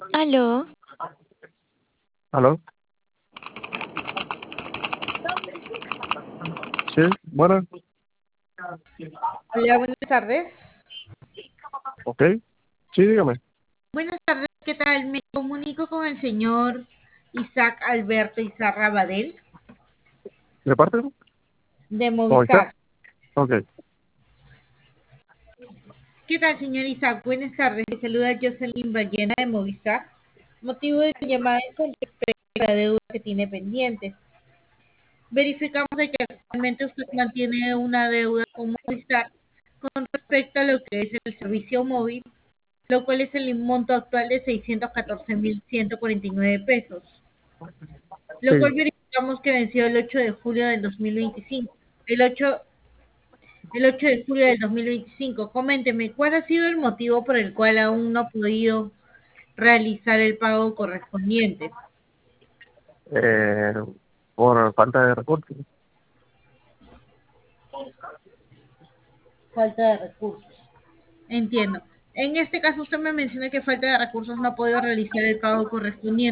Aló, ¿Aló? Sí, bueno, Hola, buenas tardes. ok. Sí, dígame. Buenas tardes, ¿qué tal? Me comunico con el señor Isaac Alberto Izarra Badel ¿De parte? de ¿Movistar? Movistar. Ok. ¿Qué tal, señor Isaac? Buenas tardes. Le saluda Jocelyn Ballena de Movistar. Motivo de mi llamada es con respecto a la deuda que tiene pendiente. Verificamos de que actualmente usted mantiene una deuda con Movistar con respecto a lo que es el servicio móvil, lo cual es el monto actual de 614.149 pesos. Lo Sí. cual verificamos que venció el 8 de julio del 2025. El ocho de julio del 2025. Coménteme, ¿cuál ha sido el motivo por el cual aún no ha podido realizar el pago correspondiente? Eh, por falta de recursos. Falta de recursos. Entiendo. En este caso, usted me menciona que falta de recursos no ha podido realizar el pago correspondiente.